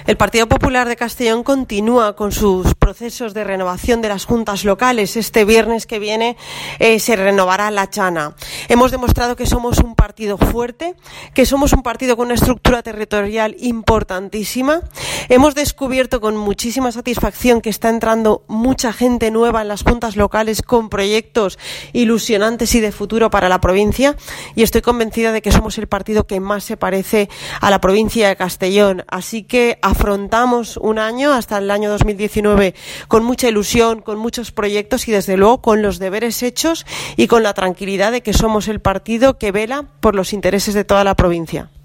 El Partido Popular de Castellón continúa con sus procesos de renovación de las juntas locales. Este viernes que viene se renovará la Chana. Hemos demostrado que somos un partido fuerte, que somos un partido con una estructura territorial importantísima. Hemos descubierto con muchísima satisfacción que está entrando mucha gente nueva en las juntas locales con proyectos ilusionantes y de futuro para la provincia, y estoy convencida de que somos el partido que más se parece a la provincia de Castellón. Así que afrontamos un año, hasta el año 2019, con mucha ilusión, con muchos proyectos y desde luego con los deberes hechos y con la tranquilidad de que somos el partido que vela por los intereses de toda la provincia.